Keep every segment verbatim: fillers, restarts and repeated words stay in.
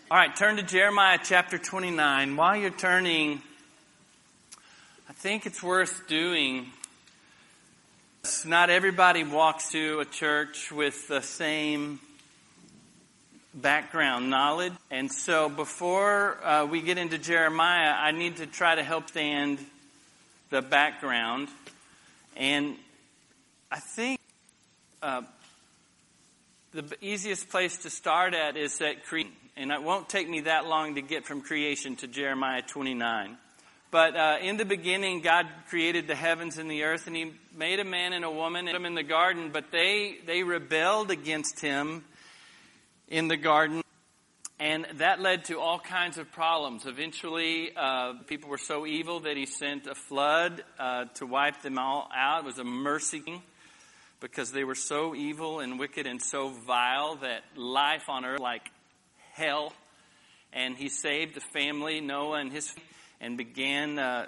All right, turn to Jeremiah chapter twenty-nine. While you're turning, I think it's worth doing. Not everybody walks to a church with the same background knowledge. And so before uh, we get into Jeremiah, I need to try to help stand the background. And I think uh, the easiest place to start at is at creation. And it won't take me that long to get from creation to Jeremiah twenty-nine. But uh, in the beginning, God created the heavens and the earth, and He made a man and a woman and put them in the garden. But they they rebelled against Him in the garden, and that led to all kinds of problems. Eventually, uh, people were so evil that He sent a flood uh, to wipe them all out. It was a mercy because they were so evil and wicked and so vile that life on earth like hell. And He saved the family, Noah and his family, and began uh,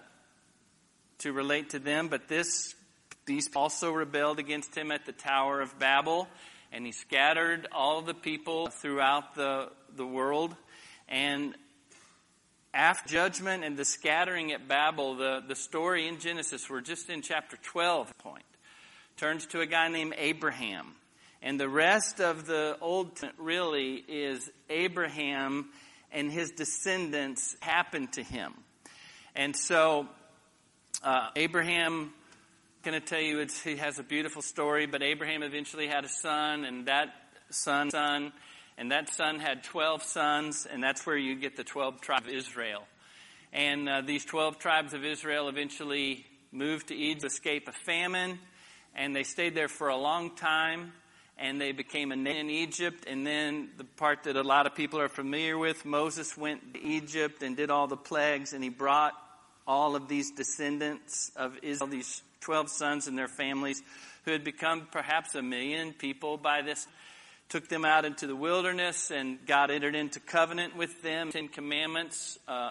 to relate to them. But this, these also rebelled against Him at the Tower of Babel, and He scattered all the people throughout the, the world. And after judgment and the scattering at Babel, the, the story in Genesis, we're just in chapter twelve point, turns to a guy named Abraham. And the rest of the Old Testament really is Abraham and his descendants happened to him. And so, uh, Abraham, I'm going to tell you, it's, he has a beautiful story, but Abraham eventually had a son, and that son, son, and that son had twelve sons, and that's where you get the twelve tribes of Israel. And uh, these twelve tribes of Israel eventually moved to Egypt to escape a famine, and they stayed there for a long time, and they became a nation in Egypt. And then the part that a lot of people are familiar with, Moses went to Egypt and did all the plagues, and he brought all of these descendants of Israel, these twelve sons and their families, who had become perhaps a million people by this, took them out into the wilderness, and God entered into covenant with them, Ten Commandments uh,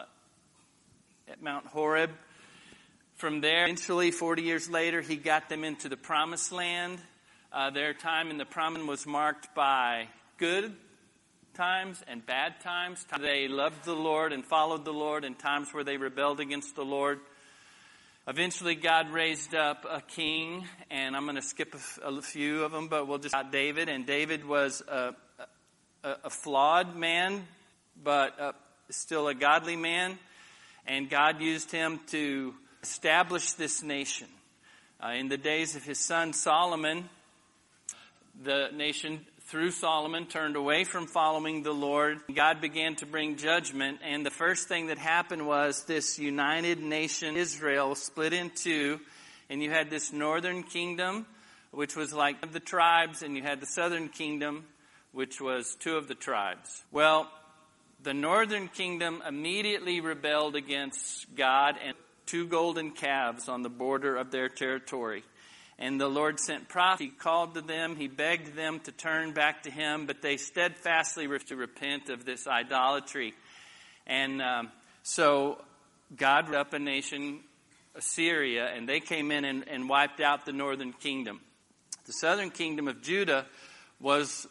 at Mount Horeb. From there, eventually, forty years later, He got them into the Promised Land. Uh, their time in the Promised Land was marked by good times and bad times. They loved the Lord and followed the Lord, and times where they rebelled against the Lord. Eventually, God raised up a king, and I'm going to skip a, a few of them, but we'll just about David. And David was a, a, a flawed man, but uh, still a godly man. And God used him to establish this nation. Uh, in the days of his son Solomon, the nation, through Solomon, turned away from following the Lord. God began to bring judgment, and the first thing that happened was this united nation, Israel, split in two, and you had this northern kingdom, which was like of the tribes, and you had the southern kingdom, which was two of the tribes. Well, the northern kingdom immediately rebelled against God and two golden calves on the border of their territory. And the Lord sent prophets. He called to them. He begged them to turn back to Him, but they steadfastly refused to repent of this idolatry. And um, so God raised up a nation, Assyria, and they came in and, and wiped out the northern kingdom. The southern kingdom of Judah was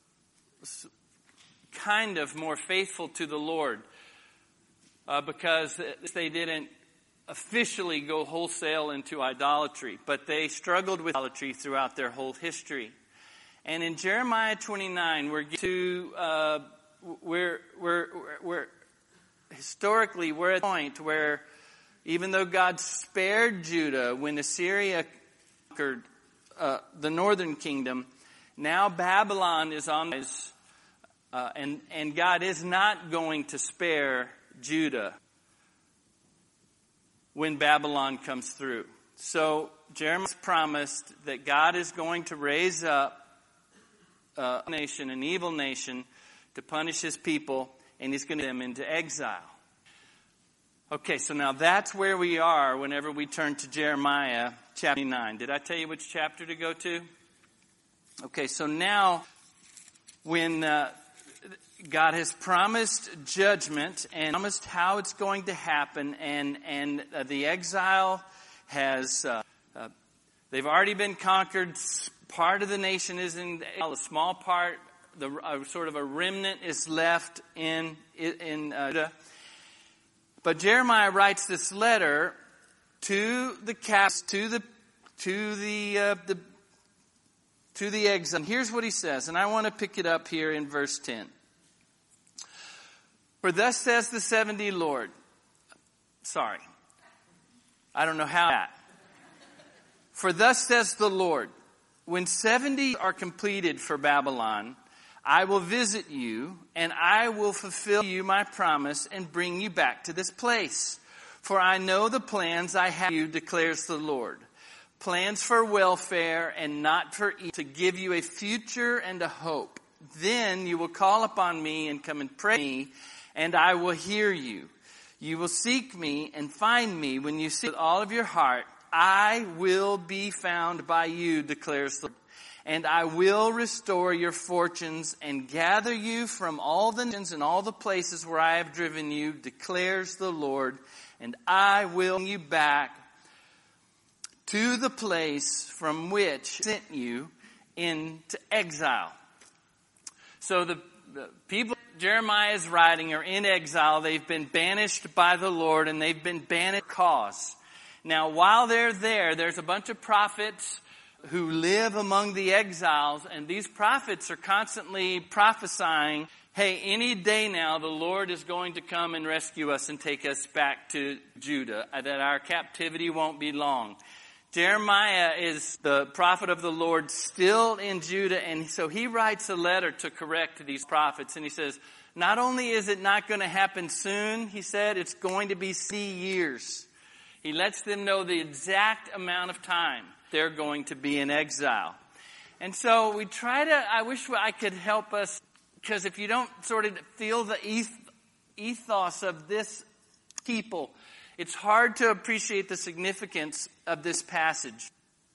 kind of more faithful to the Lord uh, because they didn't officially go wholesale into idolatry, but they struggled with idolatry throughout their whole history. And in Jeremiah twenty-nine, we're to uh, we're we're we're historically we're at a point where even though God spared Judah when Assyria conquered uh, the northern kingdom, now Babylon is on this, uh, and and God is not going to spare Judah when Babylon comes through. So Jeremiah promised that God is going to raise up a nation, an evil nation, to punish His people, and He's going to them into exile. Okay, so now that's where we are whenever we turn to Jeremiah chapter nine. Did I tell you which chapter to go to? Okay, so now when uh, God has promised judgment and promised how it's going to happen, and and uh, the exile has uh, uh, they've already been conquered. Part of the nation is in exile, a small part the uh, sort of a remnant is left in in uh, Judah. But Jeremiah writes this letter to the caps, to the to the uh, the to the exile. And here's what he says, and I want to pick it up here in verse ten. For thus says the seventy Lord. Sorry, I don't know how that. For thus says the Lord, when seventy are completed for Babylon, I will visit you, and I will fulfill you my promise and bring you back to this place. For I know the plans I have for you, declares the Lord. Plans for welfare and not for evil, to give you a future and a hope. Then you will call upon me and come and pray to me, and I will hear you. You will seek me and find me when you seek with all of your heart. I will be found by you, declares the Lord. And I will restore your fortunes and gather you from all the nations and all the places where I have driven you, declares the Lord. And I will bring you back to the place from which I sent you into exile. So the, the people Jeremiah is writing are in exile. They've been banished by the Lord, and they've been banished cause. Now, while they're there, there's a bunch of prophets who live among the exiles, and these prophets are constantly prophesying, hey, any day now the Lord is going to come and rescue us and take us back to Judah, that our captivity won't be long. Jeremiah is the prophet of the Lord still in Judah, and so he writes a letter to correct these prophets, and he says, not only is it not going to happen soon, he said, it's going to be sixty years. He lets them know the exact amount of time they're going to be in exile. And so we try to, I wish I could help us, because if you don't sort of feel the ethos of this people, it's hard to appreciate the significance of this passage.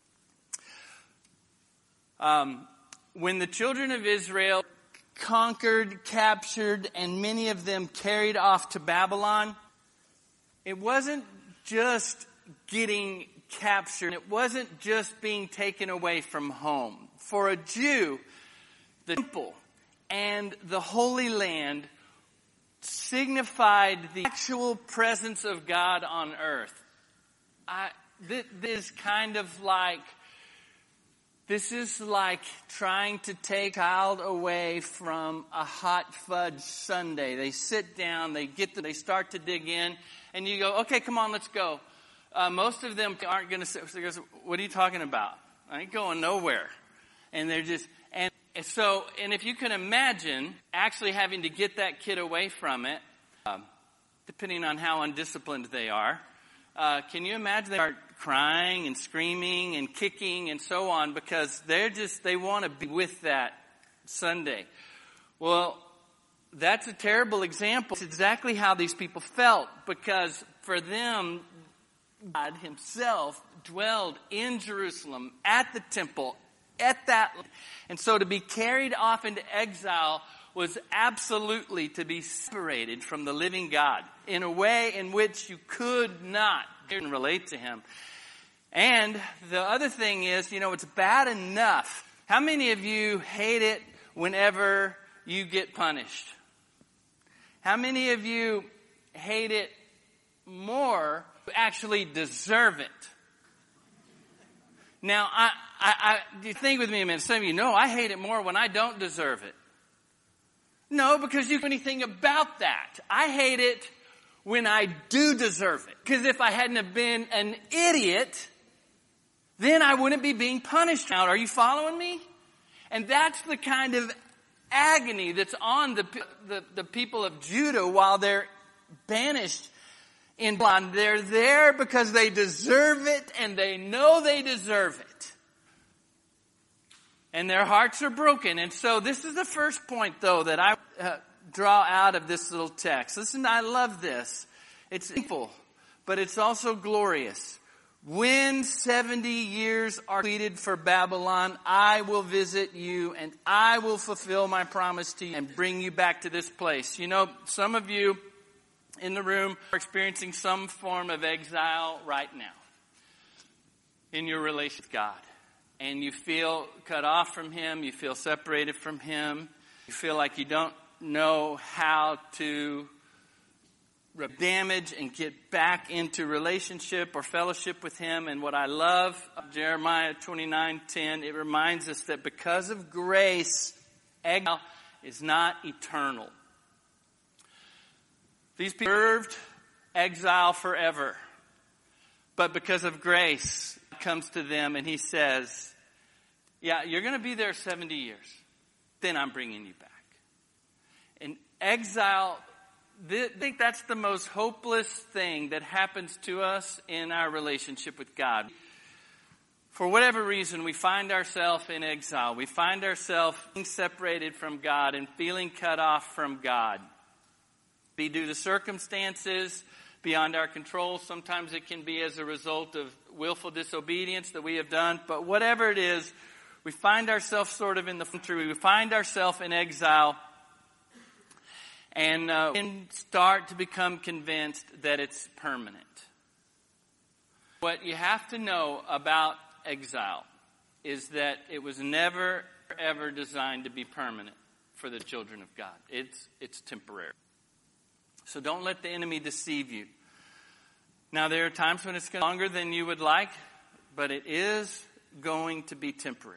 Um, when the children of Israel conquered, captured, and many of them carried off to Babylon, it wasn't just getting captured. It wasn't just being taken away from home. For a Jew, the temple and the Holy Land signified the actual presence of God on earth. I, this, this is kind of like, this is like trying to take a child away from a hot fudge sundae. They sit down, they get the, they start to dig in, and you go, okay, come on, let's go. Uh, most of them aren't going to say, what are you talking about? I ain't going nowhere. And they're just, and so, and if you can imagine actually having to get that kid away from it, um, depending on how undisciplined they are, uh, can you imagine they are crying and screaming and kicking and so on because they're just, they want to be with that Sunday. Well, that's a terrible example. It's exactly how these people felt, because for them, God himself dwelled in Jerusalem at the temple, at that, and so to be carried off into exile was absolutely to be separated from the living God in a way in which you could not relate to him. And the other thing is, you know, it's bad enough. How many of you hate it whenever you get punished? How many of you hate it more who actually deserve it? Now, I, I, I, you think with me a minute. Some of you know I hate it more when I don't deserve it. No, because you can do anything about that. I hate it when I do deserve it. Because if I hadn't have been an idiot, then I wouldn't be being punished now. Are you following me? And that's the kind of agony that's on the, the, the people of Judah while they're banished in Babylon. They're there because they deserve it, and they know they deserve it. And their hearts are broken. And so this is the first point, though, that I uh, draw out of this little text. Listen, I love this. It's simple, but it's also glorious. When seventy years are completed for Babylon, I will visit you, and I will fulfill my promise to you and bring you back to this place. You know, some of you in the room are experiencing some form of exile right now in your relationship with God. And you feel cut off from him. You feel separated from him. You feel like you don't know how to damage and get back into relationship or fellowship with him. And what I love, Jeremiah twenty-nine ten, it reminds us that because of grace, exile is not eternal. These people served exile forever. But because of grace, God comes to them and he says, yeah, you're going to be there seventy years. Then I'm bringing you back. And exile, I think that's the most hopeless thing that happens to us in our relationship with God. For whatever reason, we find ourselves in exile. We find ourselves being separated from God and feeling cut off from God. Be due to circumstances beyond our control. Sometimes it can be as a result of willful disobedience that we have done. But whatever it is, we find ourselves sort of in the country. We find ourselves in exile. And uh, we can start to become convinced that it's permanent. What you have to know about exile is that it was never, ever designed to be permanent for the children of God. It's, it's temporary. So don't let the enemy deceive you. Now, there are times when it's going to be longer than you would like, but it is going to be temporary.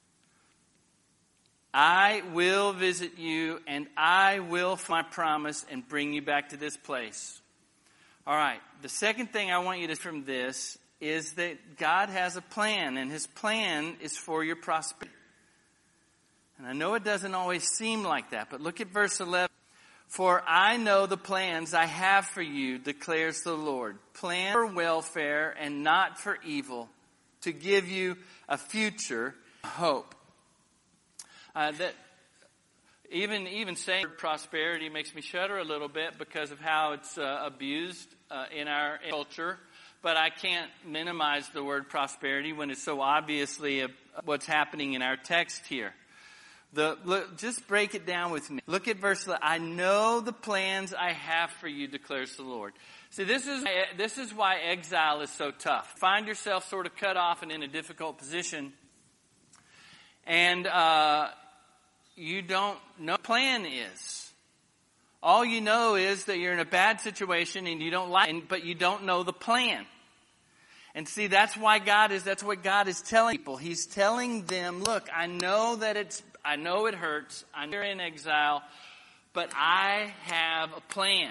I will visit you, and I will fulfill my promise and bring you back to this place. All right. The second thing I want you to from this is that God has a plan, and his plan is for your prosperity. And I know it doesn't always seem like that, but look at verse eleven. For I know the plans I have for you, declares the Lord. Plans for welfare and not for evil, to give you a future, hope. Uh, that even even saying prosperity makes me shudder a little bit because of how it's uh, abused uh, in our culture. But I can't minimize the word prosperity when it's so obviously a, what's happening in our text here. The look, just break it down with me. Look at verse eleven. I know the plans I have for you, declares the Lord. See, this is this is why exile is so tough. Find yourself sort of cut off and in a difficult position, and uh, you don't know what the plan is. All you know is that you're in a bad situation and you don't like it, but you don't know the plan. And see, that's why God is, that's what God is telling people. He's telling them, look, I know that it's, I know it hurts. I know you're in exile, but I have a plan.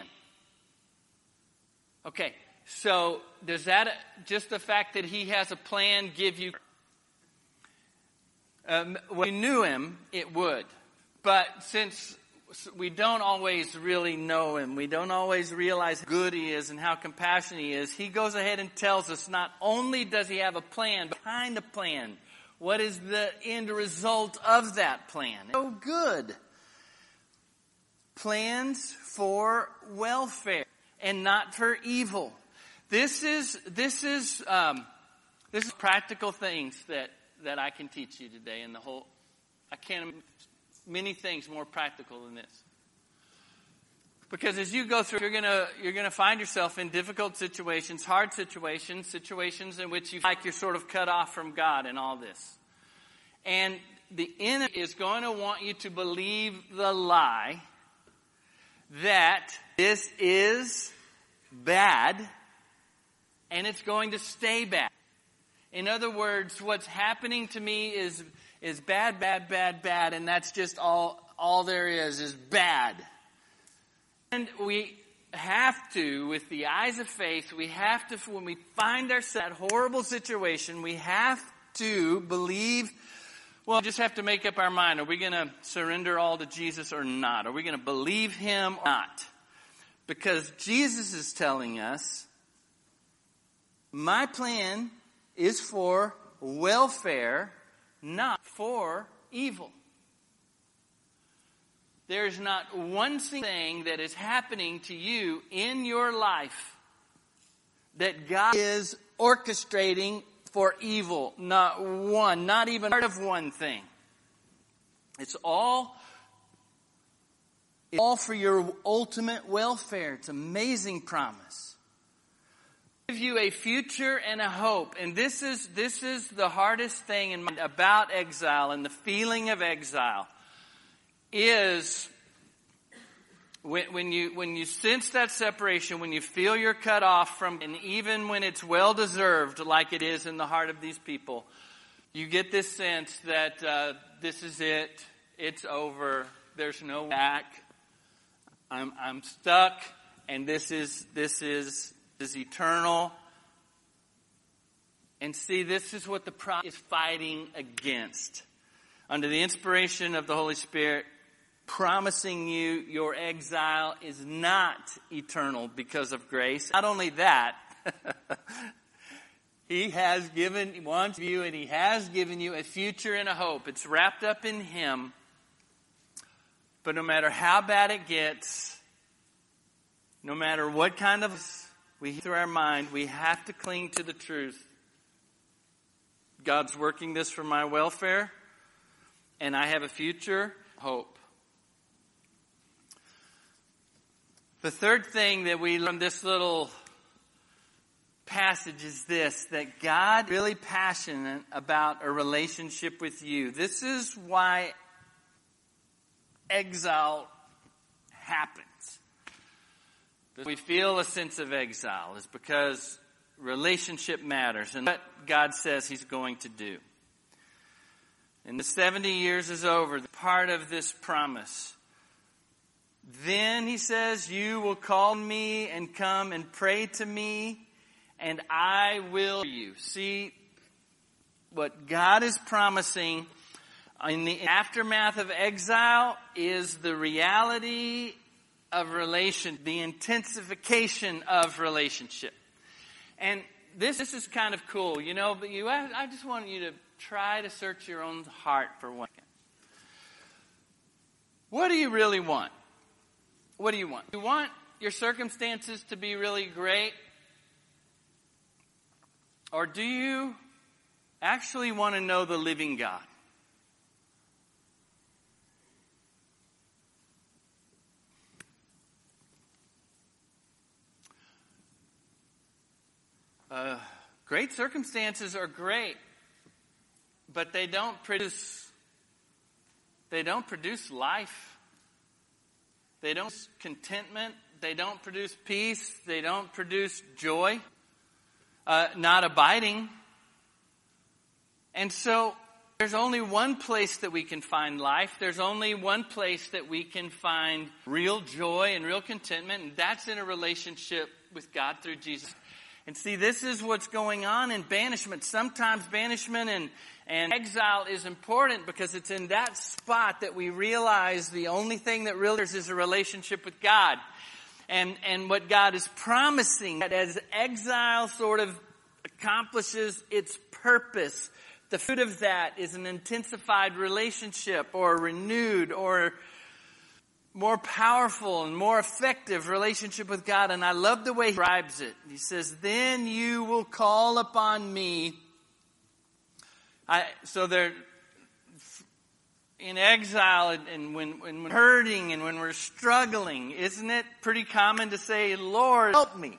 Okay, so does that, just the fact that he has a plan give you, um, when you knew him, it would. But since we don't always really know him, we don't always realize how good he is and how compassionate he is, he goes ahead and tells us not only does he have a plan, but behind the plan, what is the end result of that plan? So good. Plans for welfare and not for evil. This is, this is, um, this is practical things that, that I can teach you today in the whole, I can't, many things more practical than this. Because as you go through, you're gonna, you're gonna find yourself in difficult situations, hard situations, situations in which you feel like you're sort of cut off from God and all this. And the enemy is going to want you to believe the lie that this is bad and it's going to stay bad. In other words, what's happening to me is is bad, bad, bad, bad, and that's just all all there is, is bad. And we have to, with the eyes of faith, we have to, when we find ourselves in that horrible situation, we have to believe, well, we just have to make up our mind. Are we going to surrender all to Jesus or not? Are we going to believe him or not? Because Jesus is telling us, my plan is for welfare, not for evil. There's not one single thing that is happening to you in your life that God is orchestrating for evil. Not one, not even part of one thing. It's all, it's all for your ultimate welfare. It's an amazing promise. Give you a future and a hope. And this is this is the hardest thing in my, about exile and the feeling of exile is when, when you when you sense that separation, when you feel you're cut off from, and even when it's well deserved, like it is in the heart of these people, you get this sense that uh, this is it, it's over, there's no back. I'm I'm stuck, and this is this is is eternal. And see, this is what the prophet is fighting against. Under the inspiration of the Holy Spirit, promising you your exile is not eternal because of grace. Not only that, He has given, wants you, and He has given you a future and a hope. It's wrapped up in Him. But no matter how bad it gets, no matter what kind of we through our mind, we have to cling to the truth. God's working this for my welfare, and I have a future hope. The third thing that we learn from this little passage is this, that God is really passionate about a relationship with you. This is why exile happens. We feel a sense of exile is because relationship matters, and what God says He's going to do. And the seventy years is over, the part of this promise. Then He says, you will call me and come and pray to me, and I will hear you. See, what God is promising in the aftermath of exile is the reality of relation, the intensification of relationship. And this, this is kind of cool, you know, but you, I just want you to try to search your own heart for one second. What do you really want? What do you want? Do you want your circumstances to be really great? Or do you actually want to know the living God? Uh, great circumstances are great, but they don't produce, they don't produce life. They don't produce contentment. They don't produce peace. They don't produce joy. Uh, not abiding. And so there's only one place that we can find life. There's only one place that we can find real joy and real contentment, and that's in a relationship with God through Jesus. And see, this is what's going on in banishment. Sometimes banishment and, and exile is important because it's in that spot that we realize the only thing that really is is a relationship with God. And, and what God is promising, that as exile sort of accomplishes its purpose, the fruit of that is an intensified relationship or a renewed or more powerful and more effective relationship with God. And I love the way he describes it. He says, then you will call upon me. I, so they're in exile and, and when, when we're hurting and when we're struggling, isn't it pretty common to say, Lord, help me?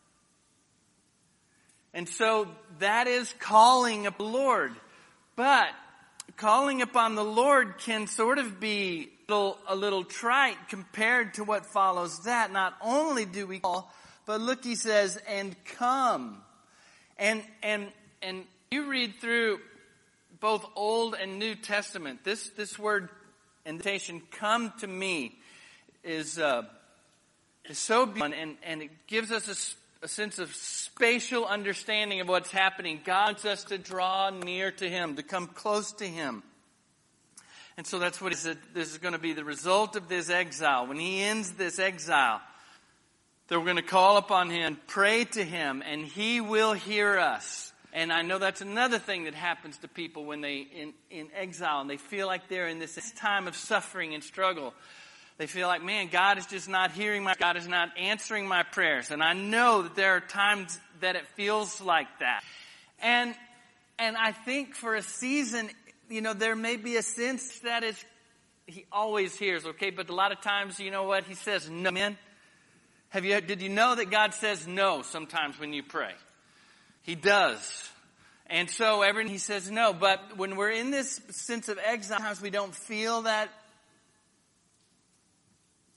And so that is calling upon the Lord. But calling upon the Lord can sort of be a little, a little trite compared to what follows that. Not only do we call, but look, he says, and come. And, and, and you read through both Old and New Testament, this, this word invitation, come to me, is, uh, is so beautiful, and, and it gives us a, a sense of spatial understanding of what's happening. God wants us to draw near to Him, to come close to Him. And so that's what he said. This is going to be the result of this exile. When He ends this exile, that we're going to call upon Him, pray to Him, and He will hear us. And I know that's another thing that happens to people when they in, in exile and they feel like they're in this, this time of suffering and struggle. They feel like, man, God is just not hearing my, God is not answering my prayers. And I know that there are times that it feels like that. And, and I think for a season, you know, there may be a sense that is, He always hears, okay? But a lot of times, you know what? He says no. Amen. Have you, did you know that God says no sometimes when you pray? He does. And so every, He says no. But when we're in this sense of exile, sometimes we don't feel that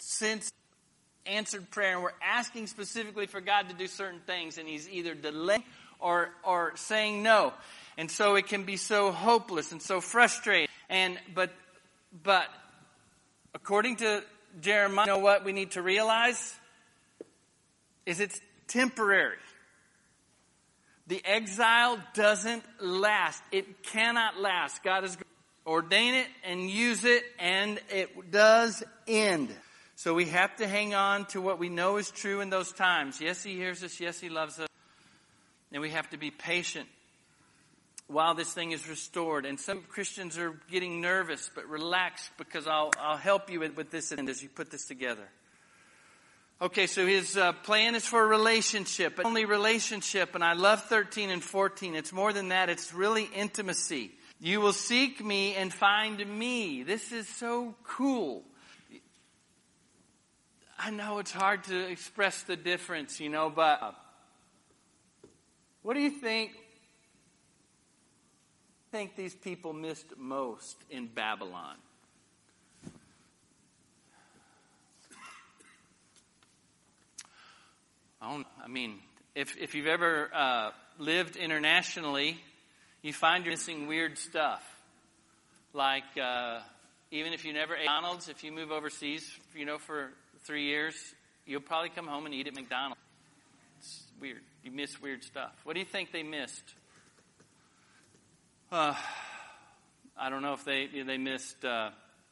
since answered prayer, and we're asking specifically for God to do certain things, and He's either delaying or or saying no. And so it can be so hopeless and so frustrating. And but but according to Jeremiah, you know what we need to realize is it's temporary. The exile doesn't last. It cannot last. God is going to ordain it and use it, and it does end. So we have to hang on to what we know is true in those times. Yes, He hears us. Yes, He loves us. And we have to be patient while this thing is restored. And some Christians are getting nervous, but relax, because I'll I'll help you with, with this as you put this together. Okay, so His uh, plan is for a relationship, but only relationship. And I love thirteen and fourteen. It's more than that. It's really intimacy. You will seek me and find me. This is so cool. I know it's hard to express the difference, you know, but what do you think, think these people missed most in Babylon? I don't, I mean, if if you've ever uh, lived internationally, you find you're missing weird stuff. Like, uh, even if you never ate McDonald's, if you move overseas, you know, for three years, you'll probably come home and eat at McDonald's. It's weird. You miss weird stuff. What do you think they missed? Uh, I don't know if they they missed. Uh,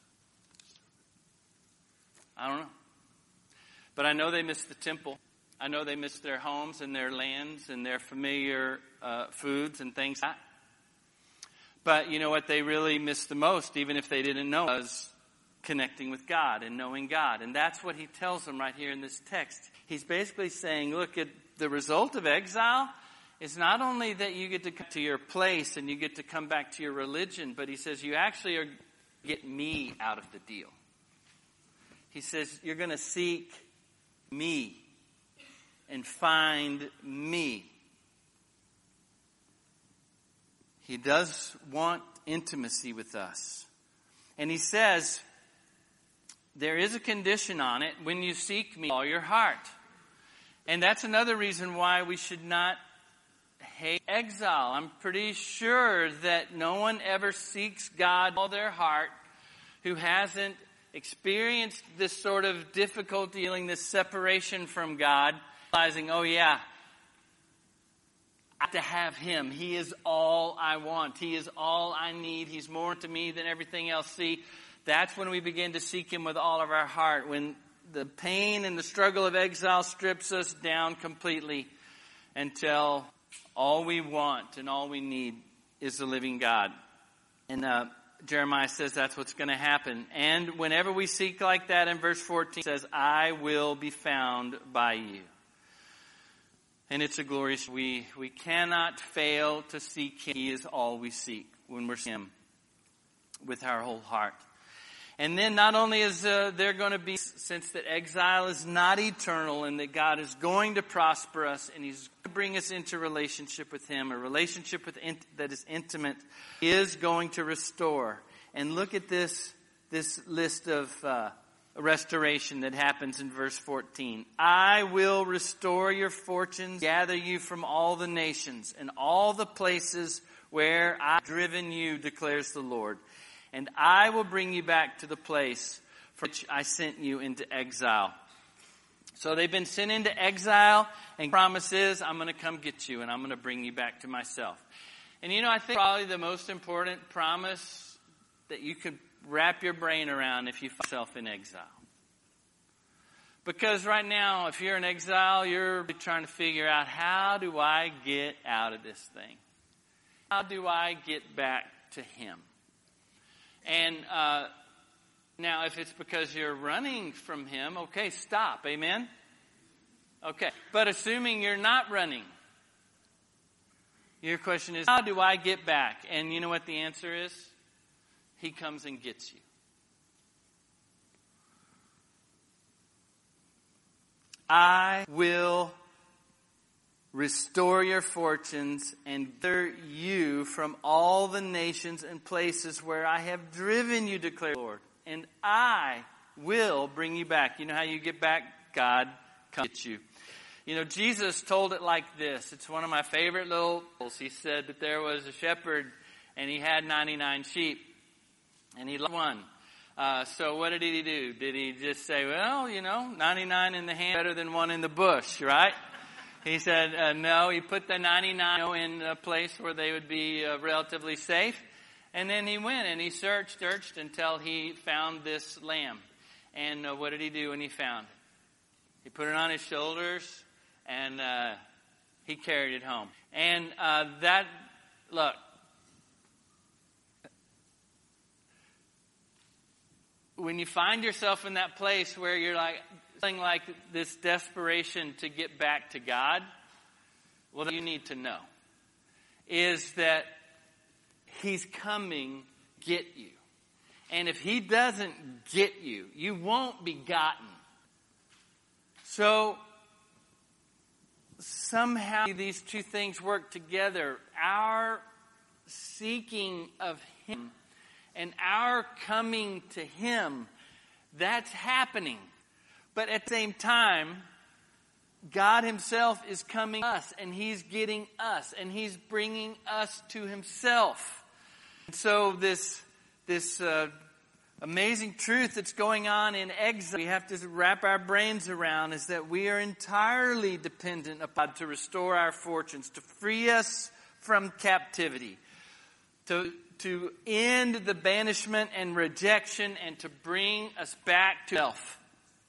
I don't know, but I know they missed the temple. I know they missed their homes and their lands and their familiar uh, foods and things like that. But you know what they really missed the most, even if they didn't know, was connecting with God and knowing God. And that's what He tells them right here in this text. He's basically saying, look, at the result of exile is not only that you get to come to your place and you get to come back to your religion, but He says you actually are get me out of the deal. He says you're going to seek me and find me. He does want intimacy with us. And He says, there is a condition on it: when you seek me with all your heart. And that's another reason why we should not hate exile. I'm pretty sure that no one ever seeks God with all their heart who hasn't experienced this sort of difficulty, feeling this separation from God, realizing, oh yeah, I have to have Him. He is all I want. He is all I need. He's more to me than everything else. See, that's when we begin to seek Him with all of our heart. When the pain and the struggle of exile strips us down completely until all we want and all we need is the living God. And uh, Jeremiah says that's what's going to happen. And whenever we seek like that, in verse fourteen, it says, I will be found by you. And it's a glorious, we, we cannot fail to seek Him. He is all we seek when we're seeking Him with our whole heart. And then not only is uh, there going to be, since that exile is not eternal and that God is going to prosper us and He's going to bring us into relationship with Him, a relationship with in, that is intimate, He is going to restore. And look at this, this list of uh, restoration that happens in verse fourteen. I will restore your fortunes, gather you from all the nations and all the places where I've driven you, declares the Lord. And I will bring you back to the place for which I sent you into exile. So they've been sent into exile, and the promise is, I'm going to come get you, and I'm going to bring you back to myself. And you know, I think probably the most important promise that you could wrap your brain around if you find yourself in exile. Because right now, if you're in exile, you're trying to figure out, how do I get out of this thing? How do I get back to Him? And uh, now, if it's because you're running from Him, okay, stop. Amen? Okay. But assuming you're not running, your question is, how do I get back? And you know what the answer is? He comes and gets you. I will restore your fortunes and gather you from all the nations and places where I have driven you, declares the Lord. And I will bring you back. You know how you get back? God comes to get you. You know, Jesus told it like this. It's one of my favorite little, he said that there was a shepherd and he had ninety-nine sheep and he loved one. Uh, so what did he do? Did he just say, well, you know, ninety-nine in the hand better than one in the bush, right? He said, uh, no, he put the ninety-nine in a place where they would be uh, relatively safe. And then he went and he searched, searched until he found this lamb. And uh, what did he do when he found it? He put it on his shoulders and uh, he carried it home. And uh, that, look, when you find yourself in that place where you're like, feeling like this desperation to get back to God, what you need to know is that He's coming get you. And if He doesn't get you, you won't be gotten. So, somehow these two things work together. Our seeking of Him and our coming to Him, that's happening. But at the same time, God Himself is coming to us, and He's getting us, and He's bringing us to Himself. And so this, this uh, amazing truth that's going on in exile, we have to wrap our brains around, is that we are entirely dependent upon God to restore our fortunes, to free us from captivity, to to end the banishment and rejection, and to bring us back to self.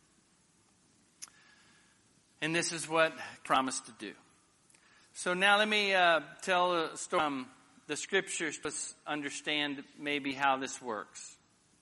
And this is what I promised to do. So now let me uh, tell a story from the scriptures to understand maybe how this works.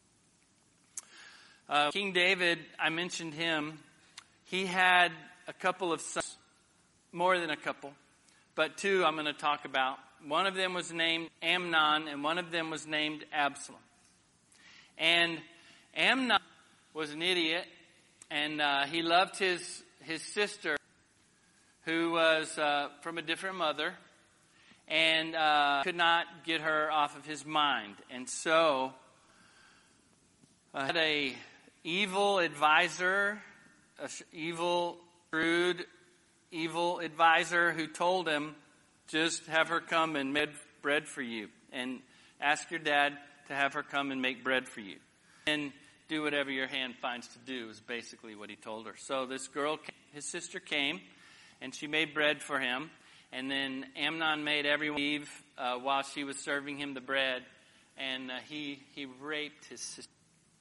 Uh, King David, I mentioned him. He had a couple of sons, more than a couple, but two I'm going to talk about. One of them was named Amnon, and one of them was named Absalom. And Amnon was an idiot, and uh, he loved his his sister, who was uh, from a different mother, and uh, could not get her off of his mind. And so, uh, had a evil advisor, a evil, shrewd, evil advisor who told him, just have her come and make bread for you. And ask your dad to have her come and make bread for you. And do whatever your hand finds to do is basically what he told her. So this girl, his sister came, and she made bread for him. And then Amnon made everyone leave uh, while she was serving him the bread. And uh, he, he raped his sister.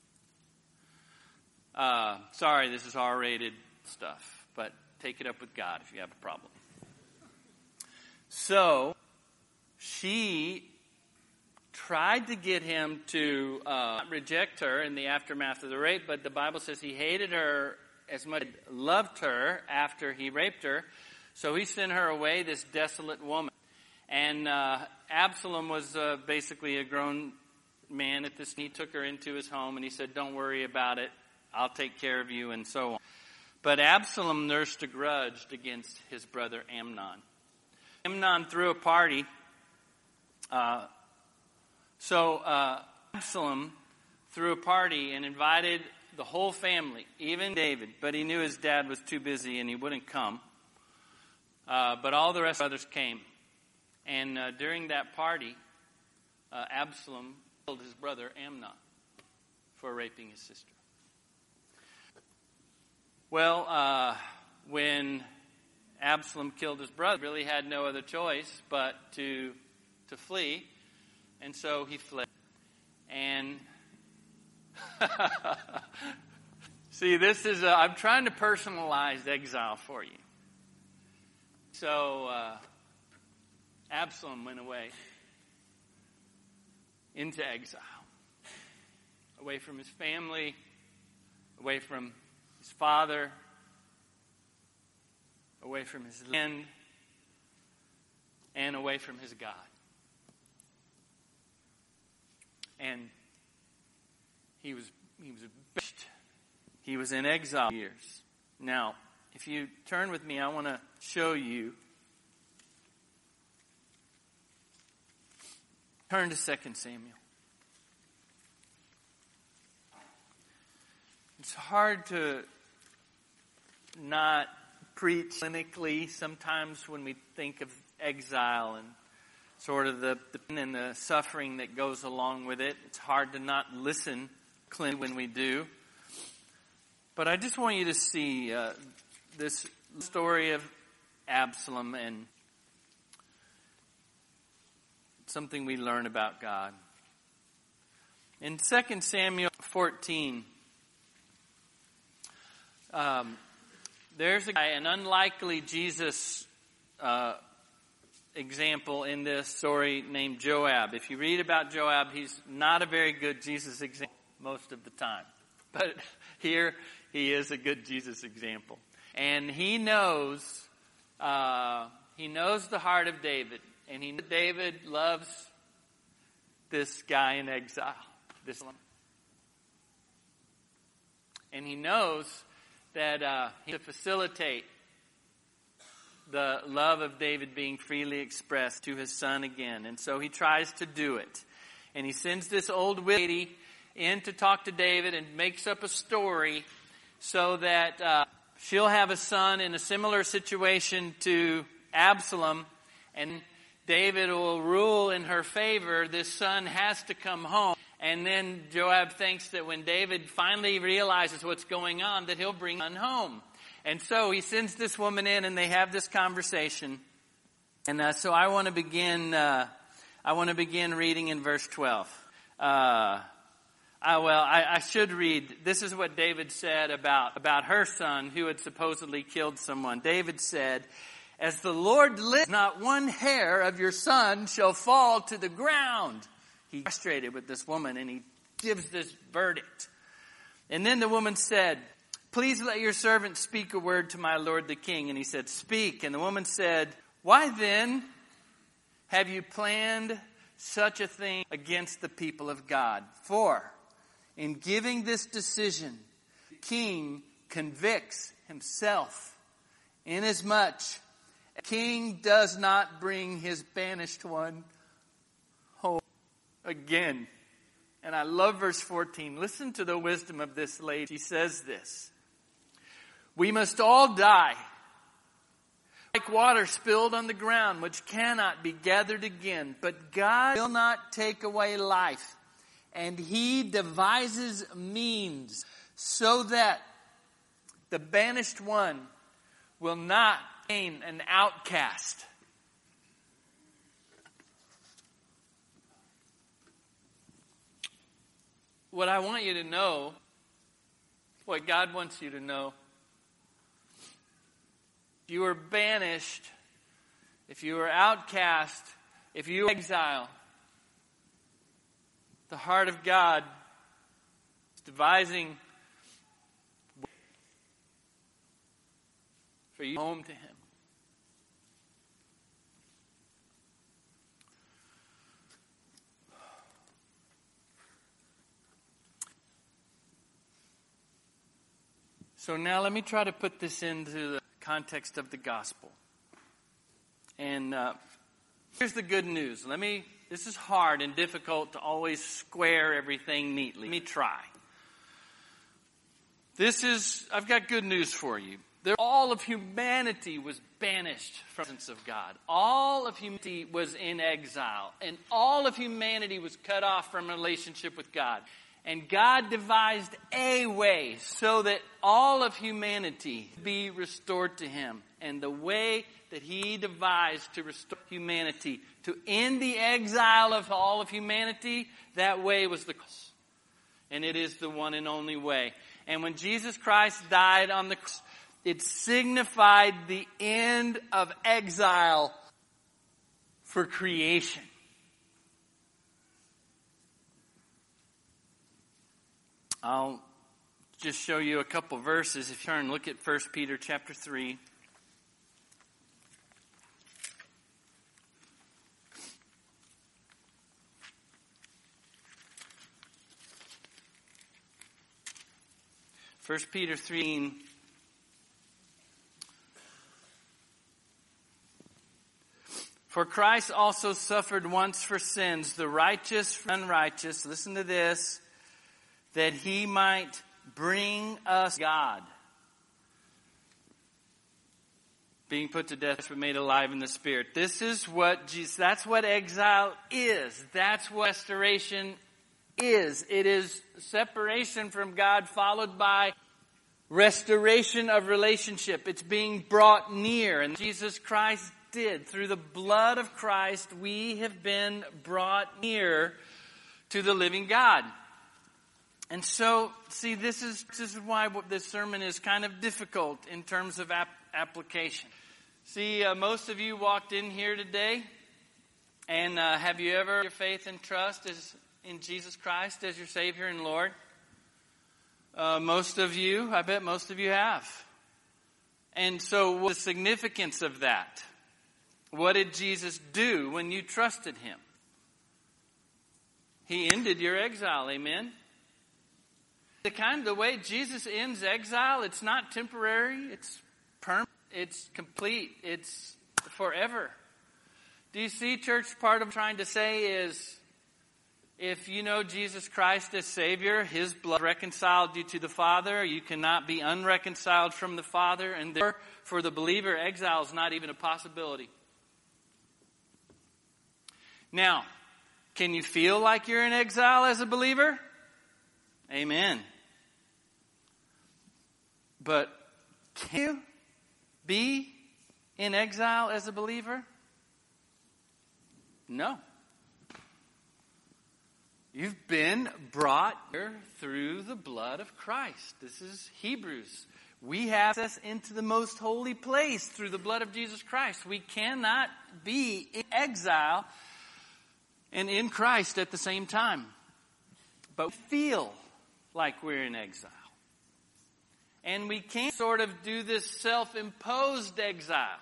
Uh, sorry, this is R-rated stuff. But take it up with God if you have a problem. So, she tried to get him to uh, reject her in the aftermath of the rape, but the Bible says he hated her as much as he loved her after he raped her. So he sent her away, this desolate woman. And uh, Absalom was uh, basically a grown man at this. He took her into his home and he said, don't worry about it. I'll take care of you, and so on. But Absalom nursed a grudge against his brother Amnon. Amnon threw a party. Uh, so uh, Absalom threw a party and invited the whole family, even David. But he knew his dad was too busy and he wouldn't come. Uh, but all the rest of the brothers came. And uh, during that party, uh, Absalom killed his brother Amnon for raping his sister. Well, uh, when Absalom killed his brother, really had no other choice but to to flee, and so he fled. And see, this is a, I'm trying to personalize exile for you. So uh, Absalom went away into exile, away from his family, away from his father, away from his land, and away from his God. And he was he was he was in exile years. Now, if you turn with me, I want to show you. Turn to Second Samuel. It's hard to not preach clinically sometimes when we think of exile and sort of the, the pain and the suffering that goes along with it. It's hard to not listen clinically when we do. But I just want you to see uh, this story of Absalom and something we learn about God. In Second Samuel fourteen, um, there's a guy, an unlikely Jesus uh, example in this story named Joab. If you read about Joab, he's not a very good Jesus example most of the time. But here, he is a good Jesus example. And he knows, uh, he knows the heart of David. And he knows David loves this guy in exile. This one. And he knows that uh, he to facilitate the love of David being freely expressed to his son again. And so he tries to do it. And he sends this old lady in to talk to David and makes up a story so that uh, she'll have a son in a similar situation to Absalom, and David will rule in her favor. This son has to come home. And then Joab thinks that when David finally realizes what's going on, that he'll bring son home. And so he sends this woman in, and they have this conversation. And uh, so I want to begin. Uh, I want to begin reading in verse twelve. Uh, uh, well, I, I should read. This is what David said about about her son, who had supposedly killed someone. David said, "As the Lord lives, not one hair of your son shall fall to the ground." He's frustrated with this woman, and he gives this verdict. And then the woman said, "Please let your servant speak a word to my lord the king." And he said, "Speak." And the woman said, "Why then have you planned such a thing against the people of God? For in giving this decision, the king convicts himself, inasmuch a king does not bring his banished one home again." And I love verse fourteen. Listen to the wisdom of this lady. She says this: "We must all die, like water spilled on the ground, which cannot be gathered again. But God will not take away life, and He devises means so that the banished one will not remain an outcast." What I want you to know, what God wants you to know, if you were banished, if you were outcast, if you were exiled, the heart of God is devising for you home to Him. So now let me try to put this into the context of the gospel. And uh, here's the good news. Let me. This is hard and difficult to always square everything neatly. Let me try. This is. I've got good news for you. There, all of humanity was banished from the presence of God. All of humanity was in exile, and all of humanity was cut off from relationship with God. And God devised a way so that all of humanity be restored to Him. And the way that He devised to restore humanity, to end the exile of all of humanity, that way was the cross. And it is the one and only way. And when Jesus Christ died on the cross, it signified the end of exile for creation. I'll just show you a couple verses. If you turn, look at First Peter chapter three. First Peter three. "For Christ also suffered once for sins, the righteous for unrighteous." Listen to this. "That He might bring us God. Being put to death but made alive in the Spirit. This is what Jesus, that's what exile is. That's what restoration is. It is separation from God followed by restoration of relationship. It's being brought near. And Jesus Christ did. Through the blood of Christ, we have been brought near to the living God. And so, see, this is, this is why this sermon is kind of difficult in terms of ap- application. See, uh, most of you walked in here today, and uh, have you ever your faith and trust as in Jesus Christ as your Savior and Lord? Uh, most of you, I bet most of you have. And so what's the significance of that? What did Jesus do when you trusted Him? He ended your exile, amen? The kind of the way Jesus ends exile, it's not temporary, it's permanent, it's complete, it's forever. Do you see, church, part of what I'm trying to say is, if you know Jesus Christ as Savior, His blood reconciled you to the Father. You cannot be unreconciled from the Father. And therefore, for the believer, exile is not even a possibility. Now, can you feel like you're in exile as a believer? Amen. But can you be in exile as a believer? No. You've been brought here through the blood of Christ. This is Hebrews. We have access into the most holy place through the blood of Jesus Christ. We cannot be in exile and in Christ at the same time. But we feel like we're in exile. And we can't sort of do this self-imposed exile.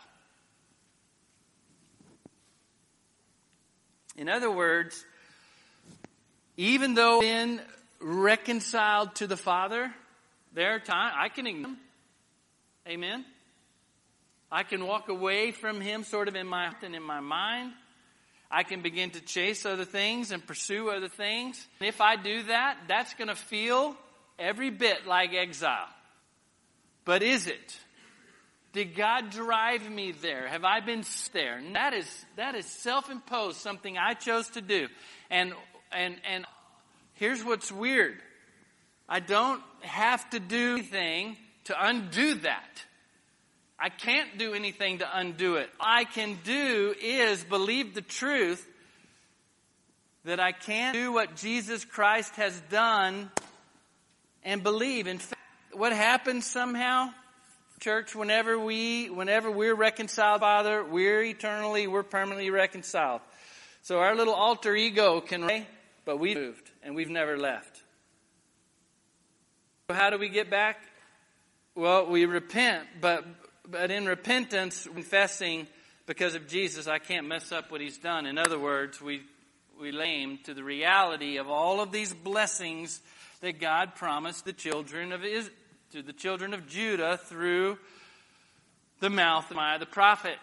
In other words, even though we've been reconciled to the Father, there are times I can ignore Him. Amen? I can walk away from Him sort of in my heart and in my mind. I can begin to chase other things and pursue other things. And if I do that, that's going to feel every bit like exile. But is it? Did God drive me there? Have I been there? And that is that is self-imposed, something I chose to do. And And and here's what's weird. I don't have to do anything to undo that. I can't do anything to undo it. All I can do is believe the truth that I can't do what Jesus Christ has done and believe. In fact, what happens somehow, church, whenever we whenever we're reconciled, Father, we're eternally, we're permanently reconciled. So our little alter ego can, but we've moved and we've never left. So how do we get back? Well, we repent, but but in repentance, confessing because of Jesus, I can't mess up what He's done. In other words, we we lay to the reality of all of these blessings that God promised the children of Israel, to the children of Judah through the mouth of Jeremiah the prophet.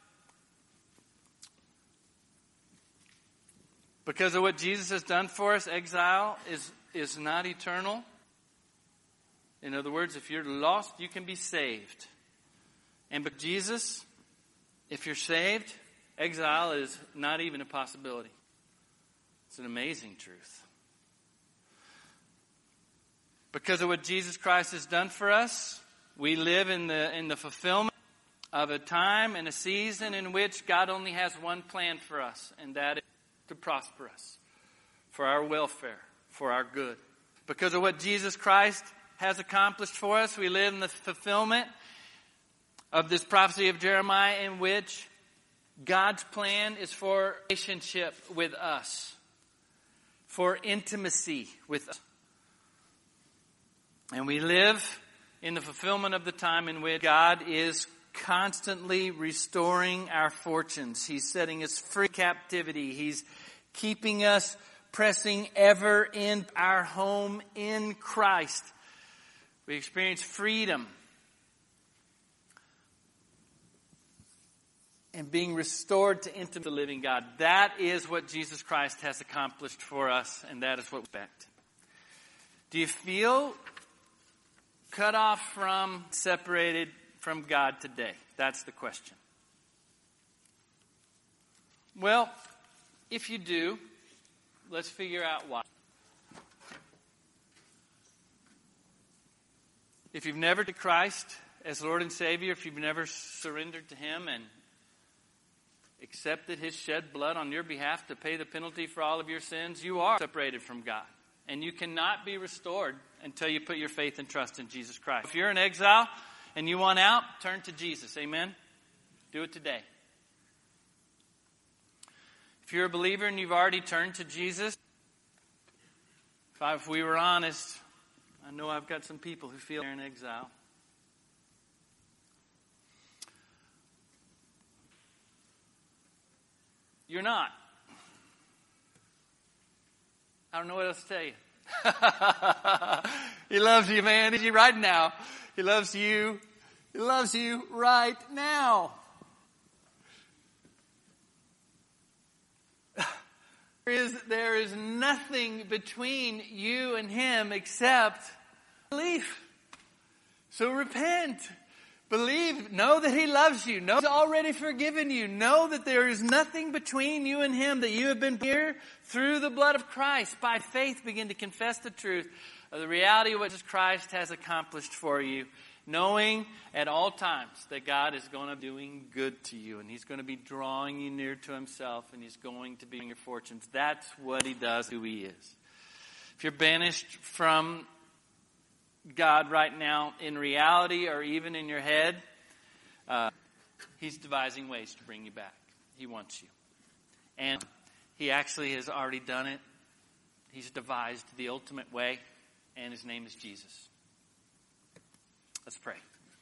Because of what Jesus has done for us, exile is, is not eternal. In other words, if you're lost, you can be saved. And but Jesus, if you're saved, exile is not even a possibility. It's an amazing truth. Because of what Jesus Christ has done for us, we live in the in the fulfillment of a time and a season in which God only has one plan for us, and that is to prosper us, for our welfare, for our good. Because of what Jesus Christ has accomplished for us, we live in the fulfillment of this prophecy of Jeremiah in which God's plan is for relationship with us, for intimacy with us. And we live in the fulfillment of the time in which God is constantly restoring our fortunes. He's setting us free from captivity. He's keeping us pressing ever in our home in Christ. We experience freedom and being restored to intimate with the living God. That is what Jesus Christ has accomplished for us, and that is what we expect. Do you feel cut off from, separated from God today? That's the question. Well, if you do, let's figure out why. If you've never to Christ as Lord and Savior, if you've never surrendered to Him and accepted His shed blood on your behalf to pay the penalty for all of your sins, you are separated from God. And you cannot be restored until you put your faith and trust in Jesus Christ. If you're in exile and you want out, turn to Jesus. Amen? Do it today. If you're a believer and you've already turned to Jesus, if, I, if we were honest, I know I've got some people who feel they're in exile. You're not. I don't know what else to tell you. He loves you, man. He's you right now. He loves you. He loves you right now. There is, there is nothing between you and Him except belief. So repent. Believe. Know that He loves you. Know He's already forgiven you. Know that there is nothing between you and Him, that you have been here through the blood of Christ. By faith, begin to confess the truth of the reality of what Jesus Christ has accomplished for you. Knowing at all times that God is going to be doing good to you. And He's going to be drawing you near to Himself. And He's going to be in your fortunes. That's what He does, who He is. If you're banished from God right now in reality or even in your head, uh, He's devising ways to bring you back. He wants you. And He actually has already done it. He's devised the ultimate way, and His name is Jesus. Let's pray.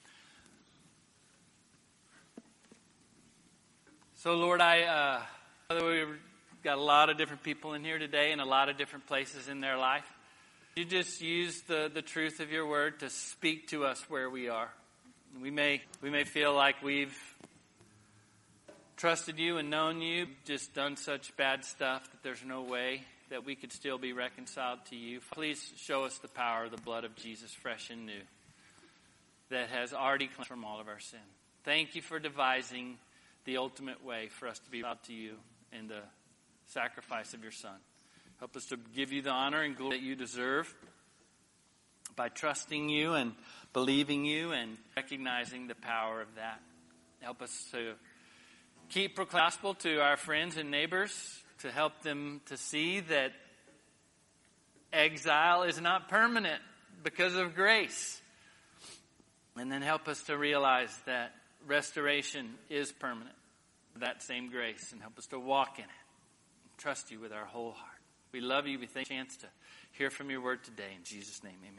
So Lord, I, uh, we've got a lot of different people in here today in a lot of different places in their life. You just use the, the truth of your word to speak to us where we are. We may we may feel like we've trusted you and known you, just done such bad stuff that there's no way that we could still be reconciled to you. Please show us the power of the blood of Jesus, fresh and new, that has already cleansed from all of our sin. Thank you for devising the ultimate way for us to be brought to you in the sacrifice of your Son. Help us to give you the honor and glory that you deserve by trusting you and believing you and recognizing the power of that. Help us to keep proclaiming the gospel to our friends and neighbors, to help them to see that exile is not permanent because of grace. And then help us to realize that restoration is permanent, that same grace, and help us to walk in it and trust you with our whole heart. We love you. We thank you for the chance to hear from your word today. In Jesus' name, amen.